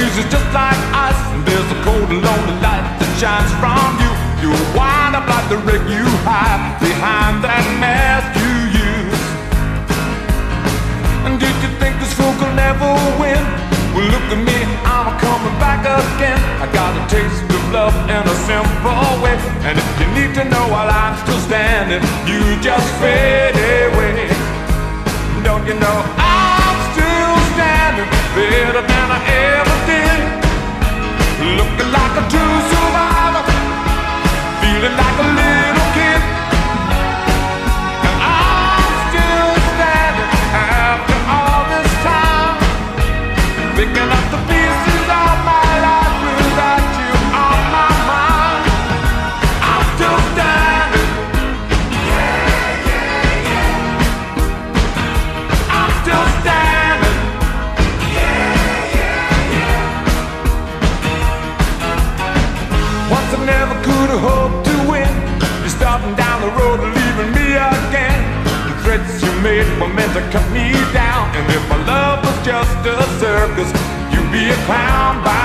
freezes just like ice, and there's a cold and lonely light that shines from you. You wind up like the wreck you hide behind that mask you use. And did you think this fool could never win? Well, look at me, I'm coming back again. I got a taste of love in a simple way, and if you need to know while I'm still standing, you just fade away. Don't you know I'm still standing better than I ever did, looking like a true survivor, feeling like a little kid. And I'm still standing after all this time, picking up the pieces of my life without you on my mind. I'm still standing. Yeah, yeah, yeah. I'm still standing. Yeah, yeah, yeah. Once I never could have hoped to win. You're starting down the road and leaving me again. The threats you made were meant to cut me down, and if my love was just a circus, you'd be a clown by